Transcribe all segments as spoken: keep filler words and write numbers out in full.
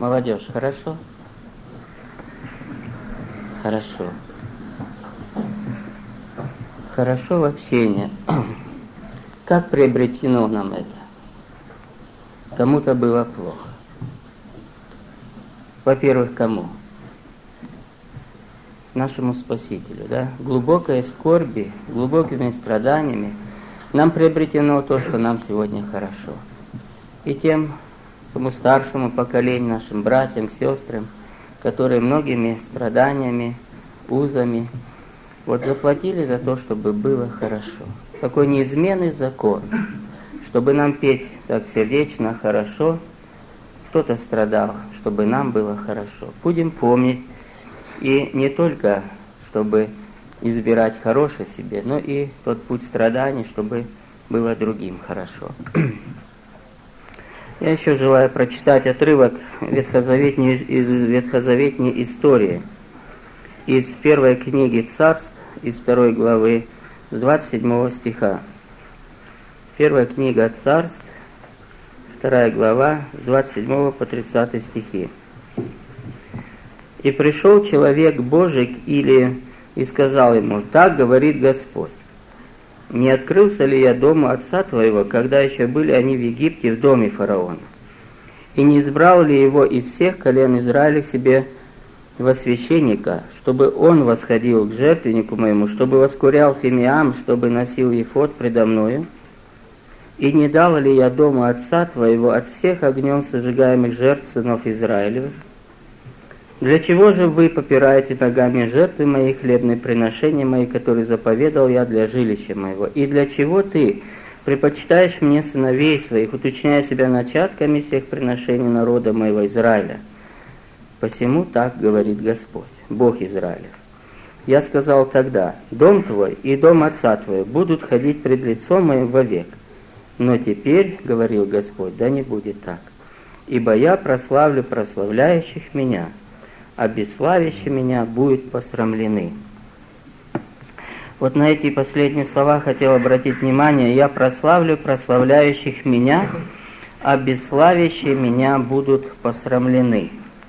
Молодежь, хорошо? Хорошо. Хорошо в общении. Как приобретено нам это? Кому-то было плохо. Во-первых, кому? Нашему Спасителю, да? Глубокой скорби, глубокими страданиями нам приобретено то, что нам сегодня хорошо. И тем, тому старшему поколению, нашим братьям, сестрам, которые многими страданиями, узами, вот заплатили за то, чтобы было хорошо. Такой неизменный закон, чтобы нам петь так сердечно, хорошо. Кто-то страдал, чтобы нам было хорошо. Будем помнить, и не только, чтобы избирать хорошее себе, но и тот путь страданий, чтобы было другим хорошо. Я еще желаю прочитать отрывок ветхозаветней, из ветхозаветней истории из первой книги Царств, из второй главы, с двадцать седьмого стиха. Первая книга Царств, вторая глава, с двадцать седьмого по тридцатый стихи. «И пришел человек Божий к Илии и сказал ему: так говорит Господь, не открылся ли я дома отца твоего, когда еще были они в Египте, в доме фараона? И не избрал ли его из всех колен Израиля к себе во священника, чтобы он восходил к жертвеннику моему, чтобы воскурял фимиам, чтобы носил ефод предо мною? И не дал ли я дома отца твоего от всех огнем сожигаемых жертв сынов Израилевых? Для чего же вы попираете ногами жертвы мои, хлебные приношения мои, которые заповедал я для жилища моего? И для чего ты предпочитаешь мне сыновей своих, уточняя себя начатками всех приношений народа моего Израиля? Посему так говорит Господь, Бог Израилев. Я сказал тогда: дом твой и дом отца твоего будут ходить пред лицом моим вовек. Но теперь, говорил Господь, да не будет так. Ибо я прославлю прославляющих меня, а бесславящие меня будут посрамлены». Вот на эти последние слова хотел обратить внимание. «Я прославлю прославляющих меня, а бесславящие меня будут посрамлены».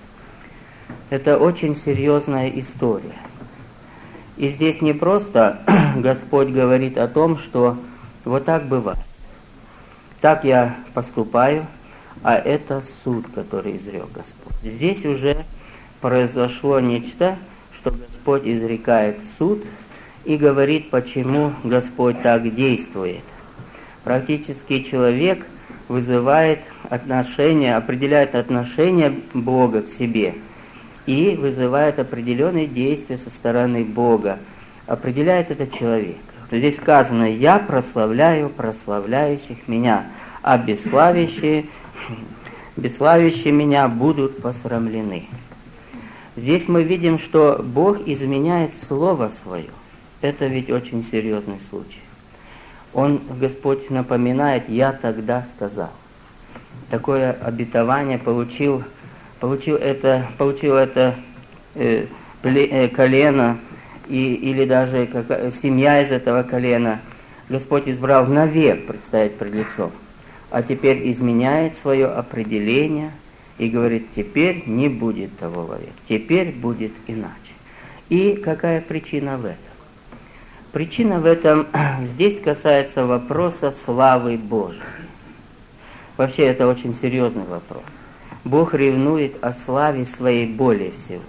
Это очень серьезная история. И здесь не просто Господь говорит о том, что вот так бывает. Так я поступаю, а это суд, который изрек Господь. Здесь уже произошло нечто, что Господь изрекает суд и говорит, почему Господь так действует. Практически человек вызывает отношение, определяет отношение Бога к себе и вызывает определенные действия со стороны Бога. Определяет это человек. Здесь сказано: «Я прославляю прославляющих меня, а бесславящие, бесславящие меня будут посрамлены». Здесь мы видим, что Бог изменяет Слово Свое. Это ведь очень серьезный случай. Он, Господь, напоминает: «Я тогда сказал». Такое обетование получил, получил это, получил это э, э, колено, и, или даже как, семья из этого колена. Господь избрал навек предстоять пред лицом. А теперь изменяет свое определение и говорит: теперь не будет того вовек, теперь будет иначе. И какая причина в этом? Причина в этом здесь касается вопроса славы Божией. Вообще это очень серьезный вопрос. Бог ревнует о славе своей более всего.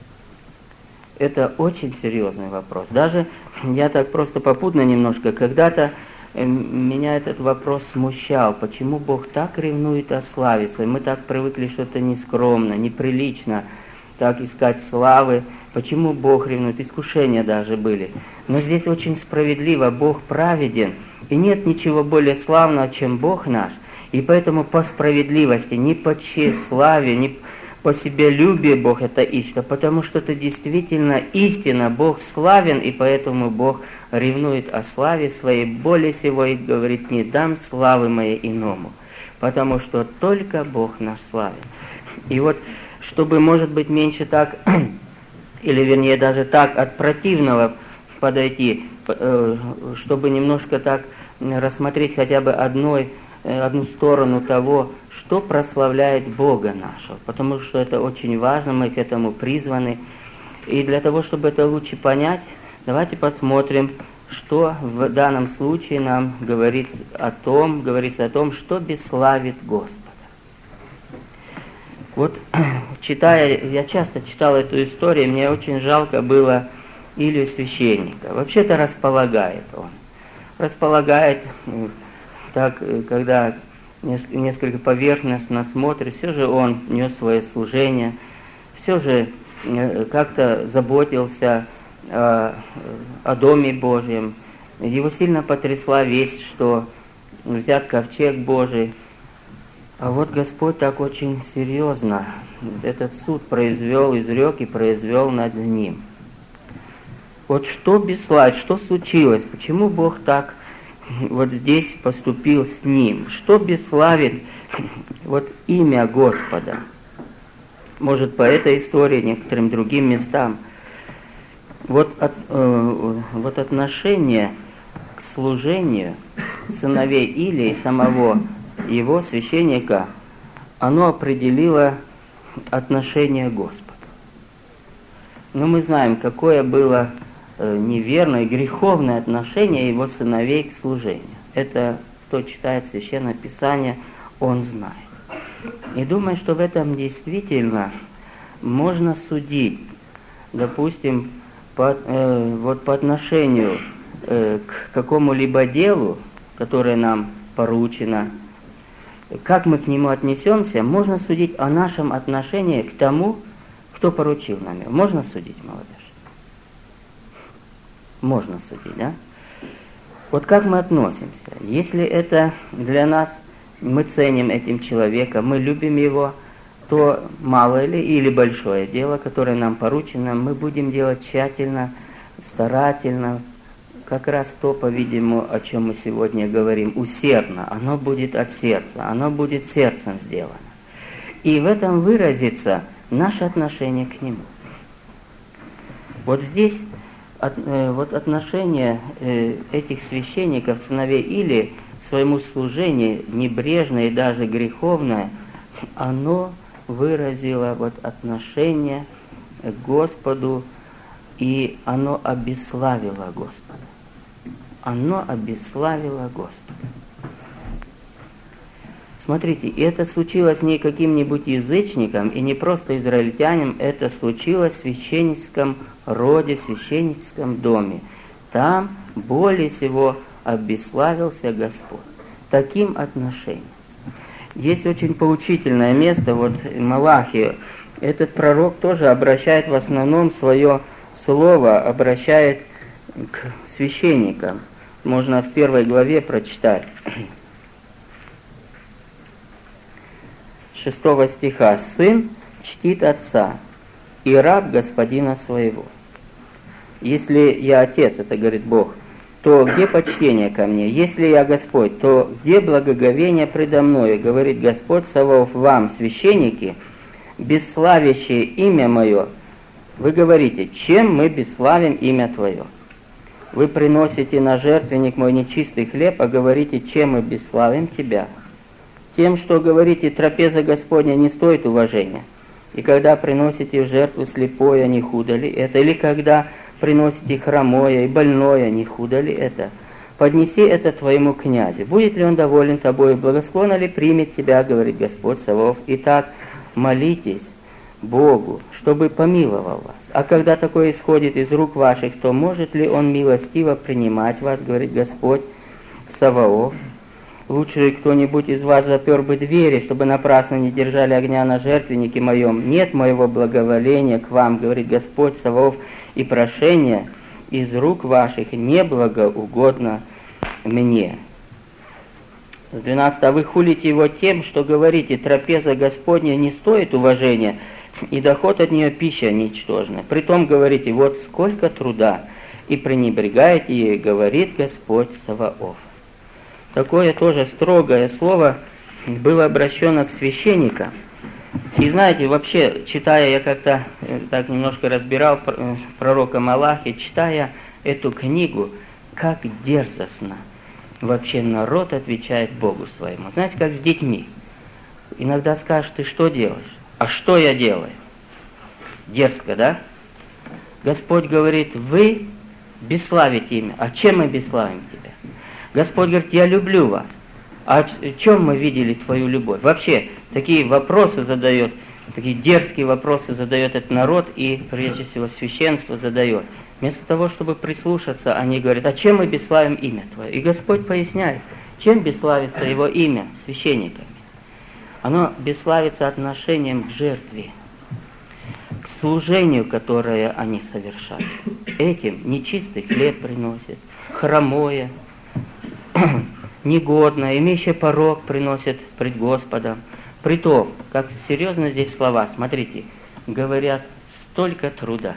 Это очень серьезный вопрос. Даже я так просто попутно немножко, когда-то меня этот вопрос смущал. Почему Бог так ревнует о славе своей? Мы так привыкли, что это нескромно, неприлично так искать славы. Почему Бог ревнует? Искушения даже были. Но здесь очень справедливо. Бог праведен. И нет ничего более славного, чем Бог наш. И поэтому по справедливости, не по тщеславию, не по себялюбию Бог это ищет, а потому что это действительно истина. Бог славен, и поэтому Бог ревнует о славе своей более всего и говорит: не дам славы моей иному, потому что только Бог наш славен. И вот, чтобы, может быть, меньше так, или вернее даже так от противного подойти, чтобы немножко так рассмотреть хотя бы одной одну сторону того, что прославляет Бога нашего, потому что это очень важно, мы к этому призваны. И для того, чтобы это лучше понять, давайте посмотрим, что в данном случае нам говорит о том, говорится о том, что бесславит Господа. Вот, читая, я часто читал эту историю, мне очень жалко было Илью священника. Вообще-то располагает он. Располагает, так, когда несколько поверхностно смотрит, все же он нес свое служение, все же как-то заботился о, о Доме Божьем. Его сильно потрясла весть, что взят ковчег Божий. А вот Господь так очень серьезно этот суд произвел, изрек и произвел над ним. Вот что бесславить, что случилось, почему Бог так вот здесь поступил с ним, что бесславит вот имя Господа. Может, по этой истории, некоторым другим местам. Вот, от, э, вот отношение к служению сыновей Илии, самого его священника, оно определило отношение Господа. Но мы знаем, какое было э, неверное, греховное отношение его сыновей к служению. Это, кто читает Священное Писание, он знает. И думаю, что в этом действительно можно судить, допустим, по, э, вот по отношению э, к какому-либо делу, которое нам поручено, как мы к нему отнесемся, можно судить о нашем отношении к тому, кто поручил нам его. Можно судить, молодежь? Можно судить, да? Вот как мы относимся? Если это для нас, мы ценим этим человека, мы любим его, то малое ли или большое дело, которое нам поручено, мы будем делать тщательно, старательно, как раз то, по-видимому, о чем мы сегодня говорим, усердно. Оно будет от сердца, оно будет сердцем сделано. И в этом выразится наше отношение к нему. Вот здесь от, э, вот отношение э, этих священников, сыновей Илии, к своему служению, небрежное и даже греховное, оно выразило вот отношение к Господу, и оно обесславило Господа. Оно обесславило Господа. Смотрите, это случилось не каким-нибудь язычником и не просто израильтянам, это случилось в священническом роде, в священническом доме. Там более всего обесславился Господь. Таким отношением. Есть очень поучительное место, вот Малахия. Этот пророк тоже обращает в основном свое слово, обращает к священникам. Можно в первой главе прочитать. Шестого стиха. «Сын чтит отца, и раб господина своего. Если я отец, это говорит Бог, то где почтение ко мне? Если я Господь, то где благоговение предо мною? Говорит Господь Саваоф вам, священники, бесславящие имя мое. Вы говорите, чем мы бесславим имя Твое? Вы приносите на жертвенник мой нечистый хлеб, а говорите, чем мы бесславим Тебя? Тем, что говорите, трапеза Господня не стоит уважения. И когда приносите в жертву слепое, не худо ли это? Или когда приносите хромое и больное, не худо ли это? Поднеси это твоему князю. Будет ли он доволен тобой? Благосклонно ли примет тебя, говорит Господь Саваоф. Итак, молитесь Богу, чтобы помиловал вас. А когда такое исходит из рук ваших, то может ли он милостиво принимать вас, говорит Господь Саваоф. Лучше кто-нибудь из вас запер бы двери, чтобы напрасно не держали огня на жертвеннике моем. Нет моего благоволения к вам, говорит Господь Саваоф, и прошение из рук ваших не благоугодно мне. С двенадцатого. Вы хулите его тем, что говорите, трапеза Господня не стоит уважения, и доход от нее пища ничтожна. Притом говорите, вот сколько труда, и пренебрегаете ею, говорит Господь Саваоф. Такое тоже строгое слово было обращено к священникам. И знаете, вообще, читая, я как-то так немножко разбирал пророка Малахи, читая эту книгу, как дерзостно вообще народ отвечает Богу своему. Знаете, как с детьми. Иногда скажешь, ты что делаешь? А что я делаю? Дерзко, да? Господь говорит, вы бесславите имя. А чем мы бесславим тебя? Господь говорит, я люблю вас. А в чем мы видели твою любовь? Вообще, такие вопросы задает, такие дерзкие вопросы задает этот народ, и прежде всего священство задает. Вместо того, чтобы прислушаться, они говорят, а чем мы бесславим имя Твое? И Господь поясняет, чем бесславится Его имя священниками. Оно бесславится отношением к жертве, к служению, которое они совершают. Этим нечистый хлеб приносит, хромое, негодное, имеющее порок приносит пред Господом. Притом, как серьезно здесь слова, смотрите, говорят, столько труда.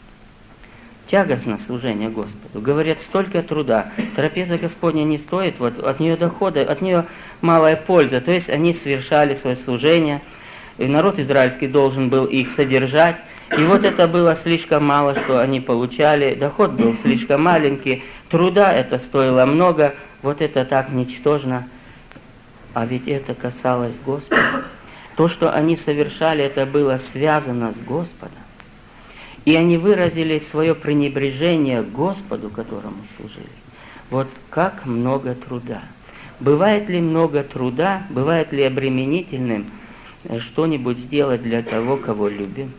Тягостно служение Господу. Говорят, столько труда. Трапеза Господня не стоит, вот от нее дохода, от нее малая польза. То есть они совершали свое служение, и народ израильский должен был их содержать. И вот это было слишком мало, что они получали. Доход был слишком маленький, труда это стоило много, вот это так ничтожно. А ведь это касалось Господа. То, что они совершали, это было связано с Господом. И они выразили свое пренебрежение Господу, которому служили. Вот как много труда. Бывает ли много труда, бывает ли обременительным что-нибудь сделать для того, кого любим?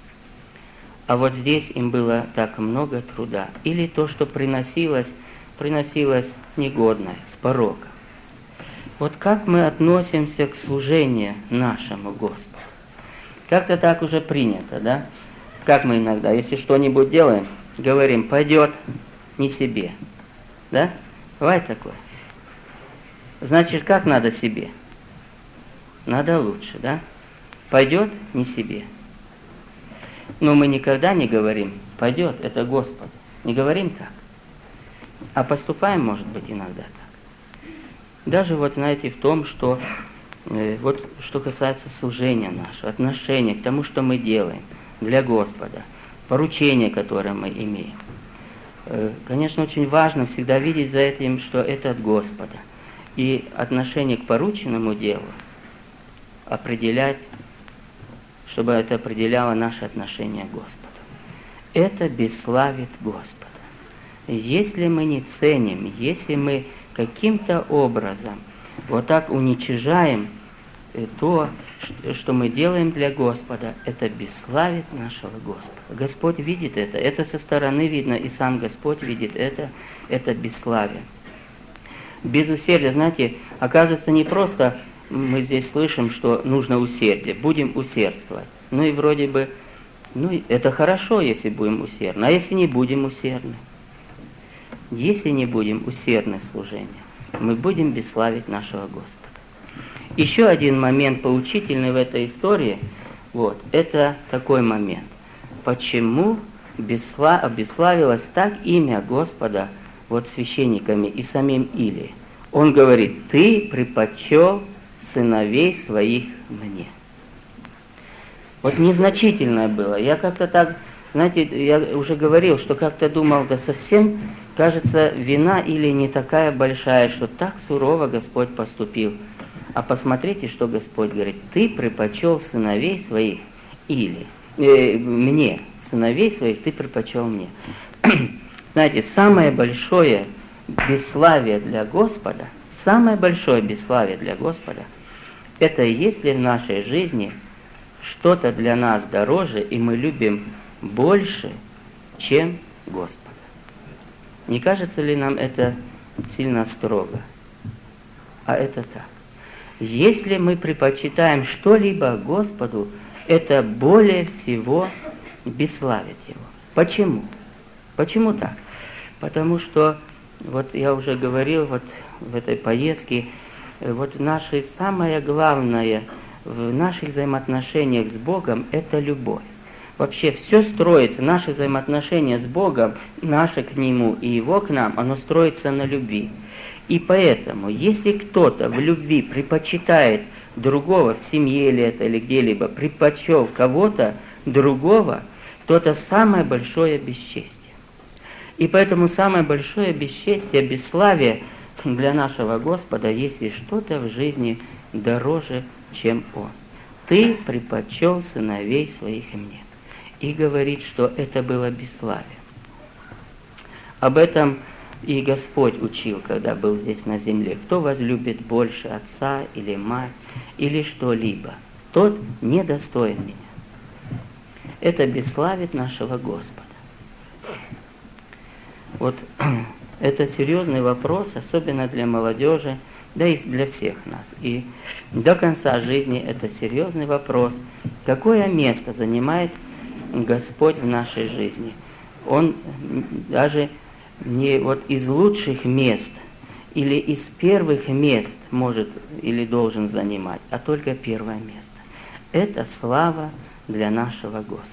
А вот здесь им было так много труда. Или то, что приносилось, приносилось негодное, с пороком. Вот как мы относимся к служению нашему Господу? Как-то так уже принято, да? Как мы иногда, если что-нибудь делаем, говорим, пойдет не себе. Да? Бывает такое? Значит, как надо себе? Надо лучше, да? Пойдет не себе. Но мы никогда не говорим, пойдет, это Господь. Не говорим так. А поступаем, может быть, иногда так. Даже вот, знаете, в том, что э, вот что касается служения нашего, отношения к тому, что мы делаем для Господа, поручение, которое мы имеем. Э, конечно, очень важно всегда видеть за этим, что это от Господа. И отношение к порученному делу определять, чтобы это определяло наше отношение к Господу. Это бесславит Господа. Если мы не ценим, если мы каким-то образом вот так уничижаем то, что мы делаем для Господа, это бесславит нашего Господа. Господь видит это, это со стороны видно, и сам Господь видит это, это бесславие. Без усердия, знаете, оказывается, не просто мы здесь слышим, что нужно усердие, будем усердствовать. Ну и вроде бы, ну это хорошо, если будем усердны, а если не будем усердны? Если не будем усердны в служении, мы будем бесславить нашего Господа. Еще один момент поучительный в этой истории, вот, это такой момент. Почему бесслав, обесславилось так имя Господа вот священниками и самим Илией? Он говорит, ты предпочел сыновей своих мне. Вот незначительное было. Я как-то так, знаете, я уже говорил, что как-то думал, да совсем, кажется, вина или не такая большая, что так сурово Господь поступил. А посмотрите, что Господь говорит. Ты предпочел сыновей своих или э, мне, сыновей своих ты предпочел мне. Знаете, самое большое бесславие для Господа, самое большое бесславие для Господа, это если в нашей жизни что-то для нас дороже, и мы любим больше, чем Господа. Не кажется ли нам это сильно строго? А это так. Если мы предпочитаем что-либо Господу, это более всего бесславит Его. Почему? Почему так? Потому что, вот я уже говорил вот в этой поездке, вот наше самое главное в наших взаимоотношениях с Богом – это любовь. Вообще все строится, наши взаимоотношения с Богом, наше к Нему и Его к нам, оно строится на любви. И поэтому, если кто-то в любви предпочитает другого, в семье или это, или где-либо, предпочел кого-то другого, то это самое большое бесчестие. И поэтому самое большое бесчестие, бесславие для нашего Господа есть и что-то в жизни дороже, чем Он. Ты предпочел сыновей своих мне. И говорит, что это было бесславие. Об этом и Господь учил, когда был здесь на земле. Кто возлюбит больше отца или мать, или что-либо, тот недостоин меня. Это бесславит нашего Господа. Вот это серьезный вопрос, особенно для молодежи, да и для всех нас. И до конца жизни это серьезный вопрос. Какое место занимает Господь в нашей жизни? Он даже не вот из лучших мест или из первых мест может или должен занимать, а только первое место. Это слава для нашего Господа.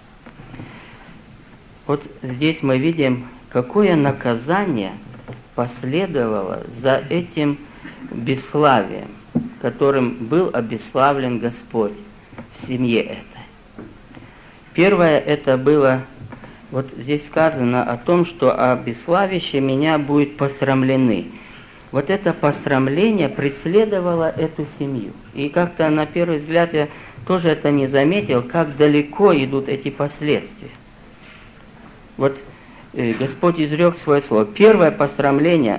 Вот здесь мы видим, какое наказание последовало за этим бесславием, которым был обесславлен Господь в семье этой. Первое это было, вот здесь сказано о том, что обесславящие меня будут посрамлены. Вот это посрамление преследовало эту семью. И как-то на первый взгляд я тоже это не заметил, как далеко идут эти последствия. Вот э, Господь изрек свое слово. Первое посрамление,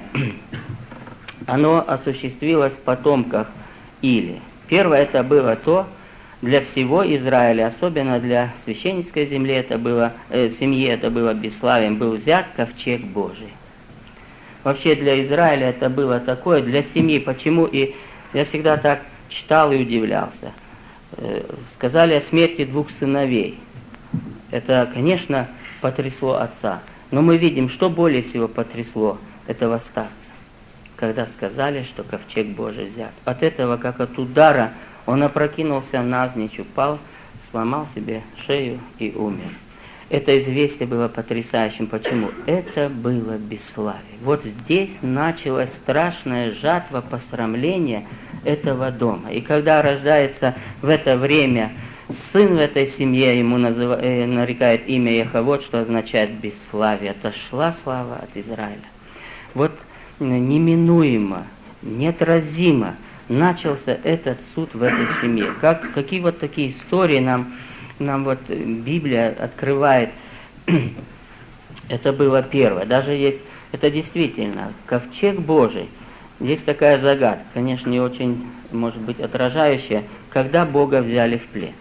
оно осуществилось в потомках Или. Первое это было то, для всего Израиля, особенно для священнической земли, это было, э, семьи это было бесславием, был взят ковчег Божий. Вообще для Израиля это было такое, для семьи. Почему? И я всегда так читал и удивлялся. Э, сказали о смерти двух сыновей. Это, конечно, потрясло отца. Но мы видим, что более всего потрясло этого старца, когда сказали, что ковчег Божий взят. От этого, как от удара, он опрокинулся навзничь, упал, сломал себе шею и умер. Это известие было потрясающим. Почему? Это было бесславие. Вот здесь началась страшная жатва посрамления этого дома. И когда рождается в это время сын в этой семье, ему назыв... э, нарекает имя Яховот, что означает бесславие. Отошла слава от Израиля. Вот неминуемо, неотразимо начался этот суд в этой семье. Как, какие вот такие истории нам, нам вот Библия открывает. Это было первое. Даже есть, это действительно, ковчег Божий. Есть такая загадка, конечно, не очень, может быть, отражающая, когда Бога взяли в плен.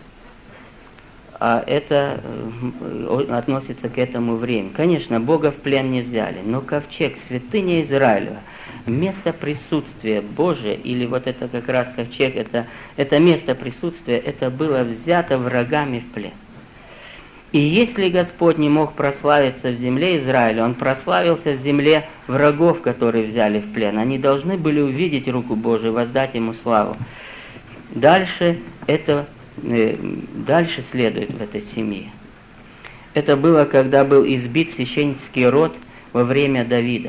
А это относится к этому времени. Конечно, Бога в плен не взяли, но ковчег, святыня Израилева, место присутствия Божия, или вот это как раз ковчег, это, это место присутствия, это было взято врагами в плен. И если Господь не мог прославиться в земле Израиля, Он прославился в земле врагов, которые взяли в плен. Они должны были увидеть руку Божию, воздать Ему славу. Дальше это э, дальше следует в этой семье. Это было, когда был избит священнический род во время Давида.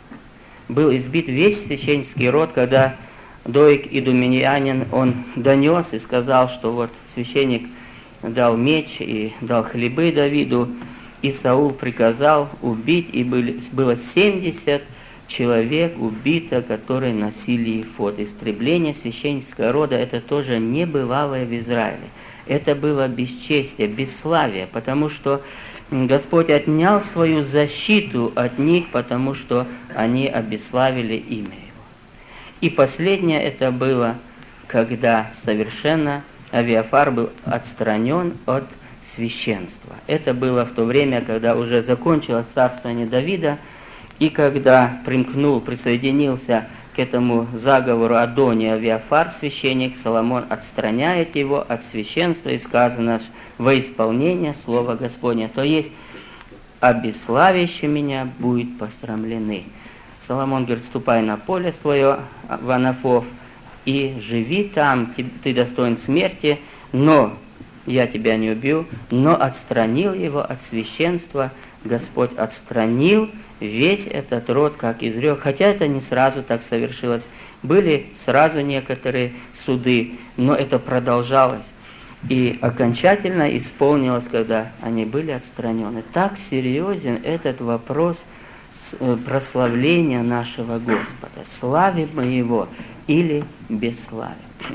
Был избит весь священнический род, когда Доик идумеянин, он донес и сказал, что вот священник дал меч и дал хлебы Давиду, и Саул приказал убить, и были, было семьдесят человек убито, которые носили эфод. Истребление священнического рода – это тоже небывалое в Израиле. Это было бесчестие, бесславие, потому что Господь отнял свою защиту от них, потому что они обесславили имя Его. И последнее это было, когда совершенно Авиафар был отстранен от священства. Это было в то время, когда уже закончилось царствование Давида, и когда примкнул, присоединился к этому заговору Адония Авиафар, священник, Соломон отстраняет его от священства, и сказано во исполнение слова Господня, то есть обесславящие меня будут посрамлены. Соломон говорит, ступай на поле свое в Анафов, и живи там, ты достоин смерти, но я тебя не убью, но отстранил его от священства, Господь отстранил весь этот род, как изрек, хотя это не сразу так совершилось. Были сразу некоторые суды, но это продолжалось. И окончательно исполнилось, когда они были отстранены. Так серьезен этот вопрос прославления нашего Господа. Славим мы Его или бесславим.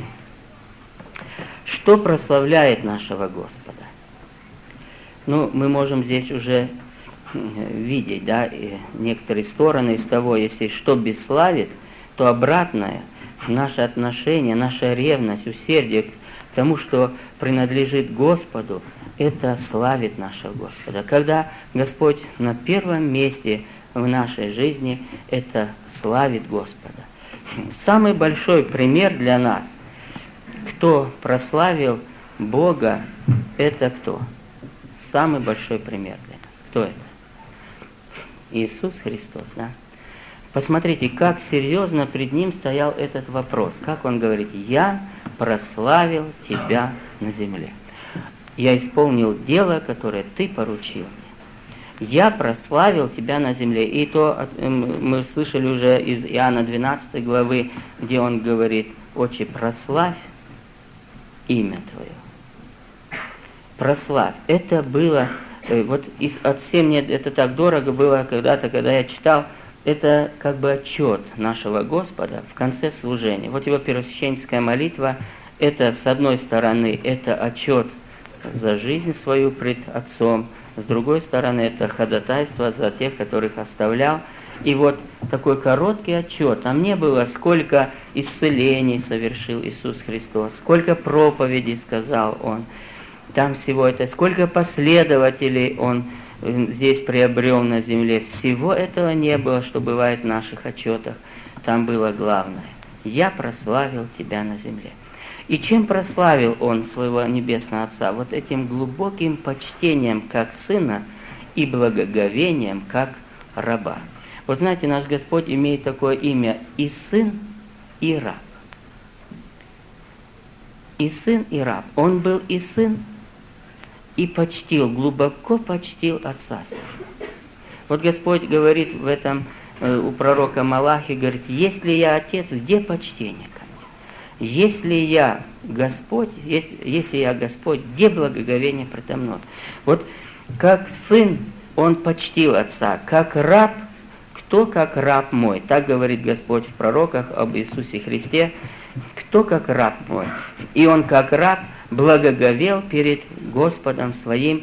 Что прославляет нашего Господа? Ну, мы можем здесь уже видеть, да, некоторые стороны из того, если что бесславит, то обратное, наше отношение, наша ревность, усердие к тому, что принадлежит Господу, это славит нашего Господа. Когда Господь на первом месте в нашей жизни, это славит Господа. Самый большой пример для нас, кто прославил Бога, это кто? Самый большой пример для нас. Кто это? Иисус Христос, да? Посмотрите, как серьезно пред Ним стоял этот вопрос. Как Он говорит: «Я прославил Тебя на земле. Я исполнил дело, которое Ты поручил мне. Я прославил Тебя на земле». И то мы слышали уже из Иоанна двенадцатой главы, где Он говорит: «Отче, прославь имя Твое». Прославь. Это было, вот из, от всем мне это так дорого было когда-то, когда я читал, это как бы отчет нашего Господа в конце служения. Вот Его первосвященническая молитва, это с одной стороны, это отчет за жизнь свою пред Отцом, с другой стороны, это ходатайство за тех, которых оставлял. И вот такой короткий отчет. Там не было, сколько исцелений совершил Иисус Христос, сколько проповедей сказал Он. Там всего это, сколько последователей Он здесь приобрел на земле. Всего этого не было, что бывает в наших отчетах. Там было главное: «Я прославил Тебя на земле». И чем прославил Он своего Небесного Отца? Вот этим глубоким почтением как Сына и благоговением как раба. Вот знаете, наш Господь имеет такое имя: и Сын, и Раб. И Сын, и Раб. Он был и Сын, и почтил, глубоко почтил Отца Своего. Вот Господь говорит в этом, у пророка Малахи, говорит: «Если я Отец, где почтение ко мне? Если я Господь, если, если я Господь, где благоговение предо мной?» Вот как Сын Он почтил Отца, как раб, кто как раб мой? Так говорит Господь в пророках об Иисусе Христе. Кто как раб мой? И Он как раб благоговел перед Господом Своим.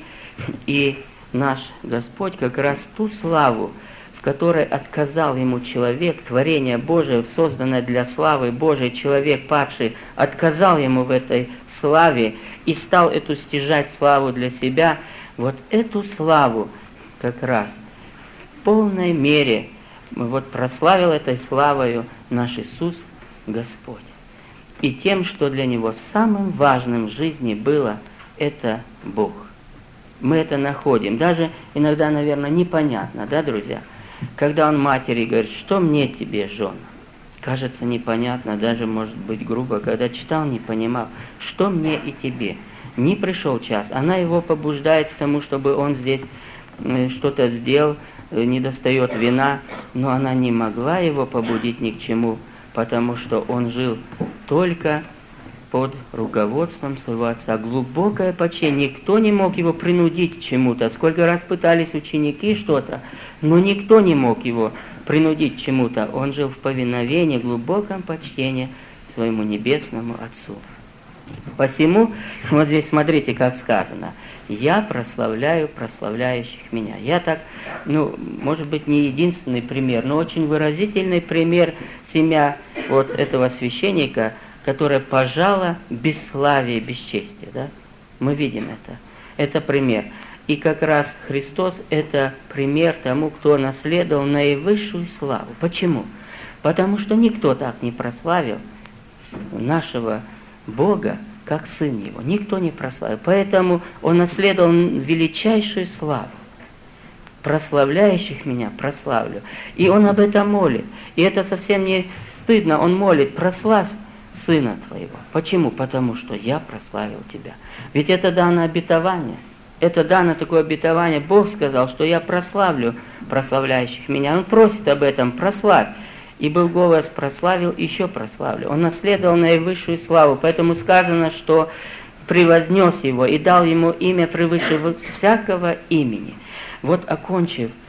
И наш Господь как раз ту славу, в которой отказал Ему человек, творение Божие, созданное для славы Божией, человек падший, отказал Ему в этой славе и стал эту стяжать славу для себя. Вот эту славу как раз в полной мере вот прославил этой славою наш Иисус Господь. И тем, что для Него самым важным в жизни было, это Бог. Мы это находим. Даже иногда, наверное, непонятно, да, друзья? Когда Он матери говорит: «Что мне тебе, жена?» Кажется непонятно, даже, может быть, грубо. Когда читал, не понимал. «Что мне и тебе?» Не пришел час. Она его побуждает к тому, чтобы он здесь что-то сделал, не достает вина, но она не могла его побудить ни к чему, потому что он жил только под руководством своего отца. Глубокое почтение. Никто не мог его принудить к чему-то. Сколько раз пытались ученики что-то, но никто не мог его принудить к чему-то. Он жил в повиновении, глубоком почтении своему небесному Отцу. Посему, вот здесь смотрите, как сказано: «Я прославляю прославляющих меня». Я так, ну, может быть, не единственный пример, но очень выразительный пример семья вот этого священника, которая пожала бесславие, бесчестие, да? Мы видим это. Это пример. И как раз Христос – это пример тому, кто наследовал наивысшую славу. Почему? Потому что никто так не прославил нашего Бога, как Сын Его. Никто не прославил. Поэтому Он наследовал величайшую славу. «Прославляющих меня прославлю». И Он об этом молит. И это совсем не стыдно. Он молит: «Прославь Сына Твоего». Почему? Потому что я прославил Тебя. Ведь это дано обетование. Это дано такое обетование. Бог сказал, что я прославлю прославляющих меня. Он просит об этом: прославь. И был голос: прославил, еще прославлю. Он наследовал наивысшую славу. Поэтому сказано, что превознес его и дал ему имя превыше всякого имени. Вот, окончив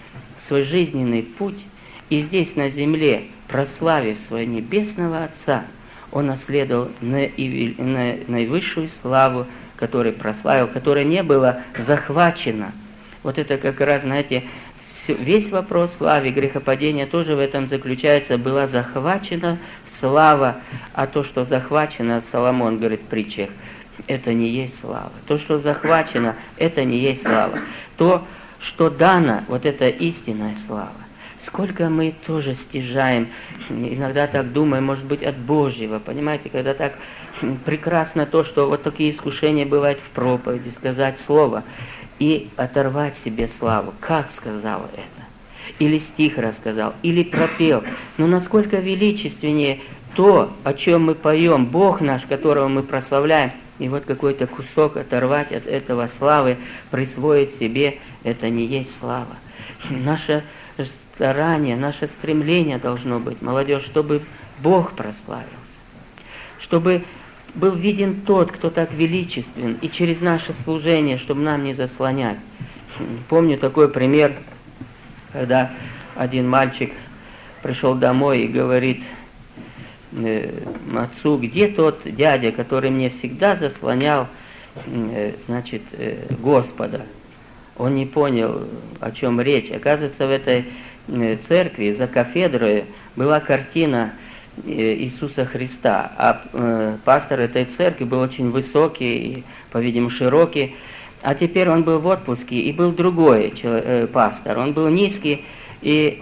свой жизненный путь, и здесь на земле, прославив своего небесного Отца, он наследовал наивысшую славу, которую прославил, которая не была захвачена. Вот это как раз, знаете, весь вопрос славы, грехопадения тоже в этом заключается. Была захвачена слава, а то, что захвачено, Соломон говорит в притчах, это не есть слава. То, что захвачено, это не есть слава. То, что дано, вот это истинная слава. Сколько мы тоже стяжаем, иногда так думаем, может быть, от Божьего, понимаете, когда так прекрасно то, что вот такие искушения бывают в проповеди, сказать слово и оторвать себе славу. Как сказал это? Или стих рассказал, или пропел. Но насколько величественнее то, о чем мы поем, Бог наш, которого мы прославляем, и вот какой-то кусок оторвать от этого славы, присвоить себе, это не есть слава. Наше старание, наше стремление должно быть, молодежь, чтобы Бог прославился, чтобы был виден тот, кто так величествен, и через наше служение, чтобы нам не заслонять. Помню такой пример, когда один мальчик пришел домой и говорит э, отцу, где тот дядя, который мне всегда заслонял, э, значит, э, Господа. Он не понял, о чем речь. Оказывается, в этой церкви за кафедрой была картина Иисуса Христа, а э, пастор этой церкви был очень высокий и, по-видимому, широкий, а теперь он был в отпуске, и был другой человек, э, пастор, он был низкий и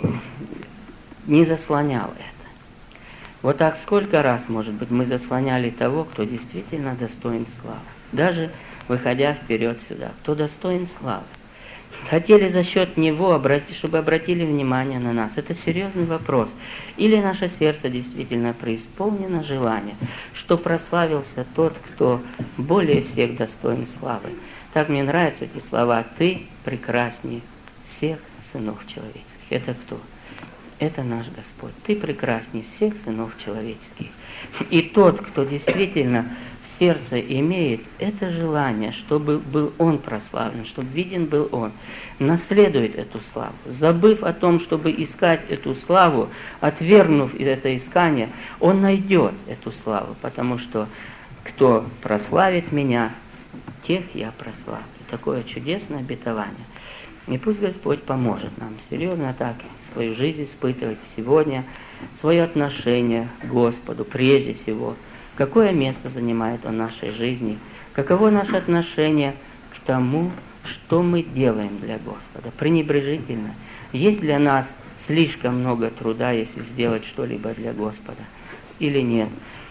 не заслонял это. Вот так сколько раз, может быть, мы заслоняли того, кто действительно достоин славы, даже выходя вперед сюда, кто достоин славы. Хотели за счет него, обратить, чтобы обратили внимание на нас. Это серьезный вопрос. Или наше сердце действительно преисполнено желание, что прославился тот, кто более всех достоин славы. Так мне нравятся эти слова. Ты прекраснее всех сынов человеческих. Это кто? Это наш Господь. Ты прекраснее всех сынов человеческих. И тот, кто действительно сердце имеет это желание, чтобы был Он прославлен, чтобы виден был Он, наследует эту славу, забыв о том, чтобы искать эту славу, отвергнув это искание, он найдет эту славу, потому что кто прославит меня, тех я прославлю. Такое чудесное обетование. И пусть Господь поможет нам серьезно так свою жизнь испытывать сегодня, свое отношение к Господу прежде всего. Какое место занимает Он в нашей жизни? Каково наше отношение к тому, что мы делаем для Господа? Пренебрежительно. Есть для нас слишком много труда, если сделать что-либо для Господа? Или нет?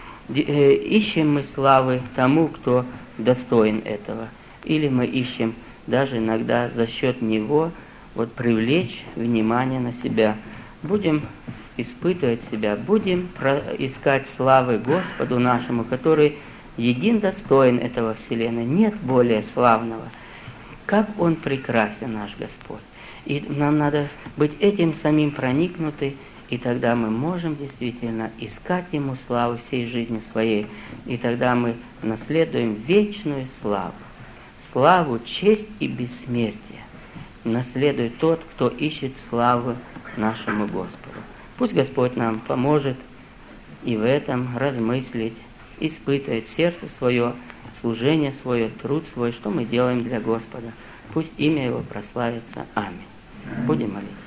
Ищем мы славы тому, кто достоин этого? Или мы ищем даже иногда за счет Него вот привлечь внимание на себя? Будем испытывать себя, будем искать славы Господу нашему, который един достоин этого вселенной, нет более славного. Как Он прекрасен, наш Господь. И нам надо быть этим самим проникнуты, и тогда мы можем действительно искать Ему славу всей жизни своей, и тогда мы наследуем вечную славу. Славу, честь и бессмертие наследует тот, кто ищет славу нашему Господу. Пусть Господь нам поможет и в этом размыслить, испытывать сердце свое, служение свое, труд свой, что мы делаем для Господа. Пусть имя Его прославится. Аминь. Будем молиться.